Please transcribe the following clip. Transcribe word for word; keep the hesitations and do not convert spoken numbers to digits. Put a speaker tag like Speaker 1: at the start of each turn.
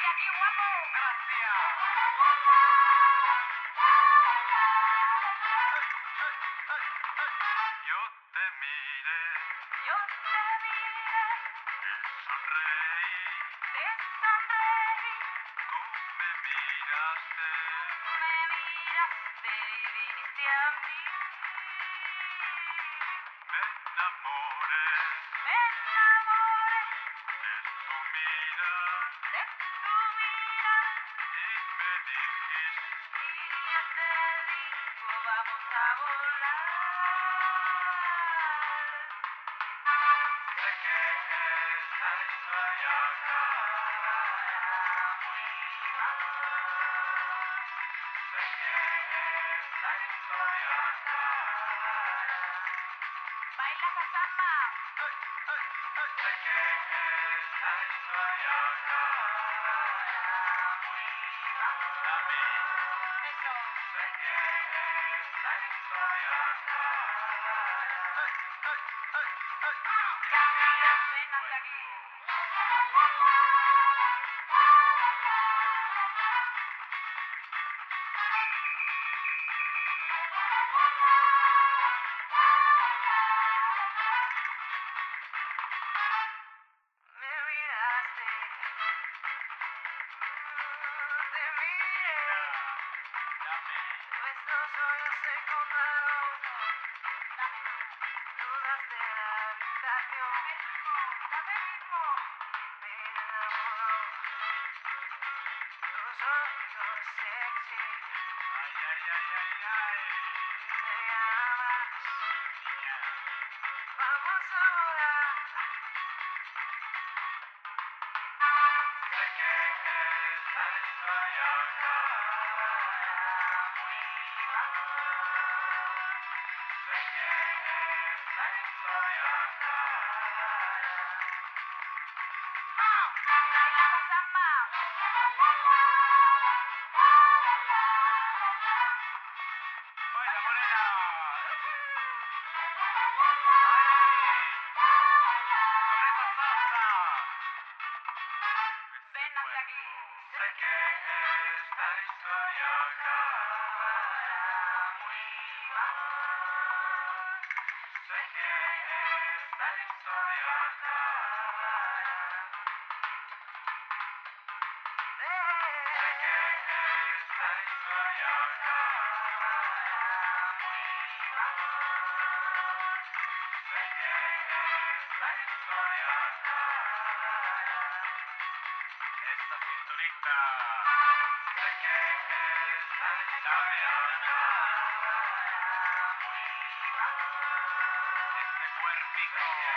Speaker 1: aquí, guapo.
Speaker 2: Gracias. Yo te miré,
Speaker 1: Yo te miré,
Speaker 2: te sonreí,
Speaker 1: te sonreí,
Speaker 2: tú me miraste,
Speaker 1: me miraste y viniste a mí.
Speaker 2: me enamoré
Speaker 1: Me enamoré
Speaker 2: de tu mirada
Speaker 1: de tu mirada
Speaker 2: y me dijiste,
Speaker 1: y yo te digo, vamos a volar.
Speaker 2: sé que esta historia acabará muy mal, sé que esta historia acabará.
Speaker 1: Baila samba.
Speaker 2: Sé que esta historia acabará muy mal a mí.
Speaker 1: Eso.
Speaker 2: Sé que esta historia acabará.
Speaker 1: Ven hacia aquí. Me miraste, te miré, nuestros ojos se encontraron, dudas de la habitación, dame ritmo, me enamoró, tus ojos sexy,
Speaker 2: Ay, ay, ay, ay, ay.
Speaker 1: me llamas, vamos a volar.
Speaker 2: Sé que esta historia acabará muy mal. Sé que esta historia acabará.
Speaker 1: Baila samba.
Speaker 2: ¡Baila, morena! ¡Con esa salsa!
Speaker 1: Ven hacia aquí.
Speaker 2: Sé que esta historia acabará muy mal. Sé que esta historia acabará. Sé que esta historia acabará muy mal. Sé que esta historia acabará. Esta cinturita. Sé que esta historia acabará muy mal. Este cuerpico.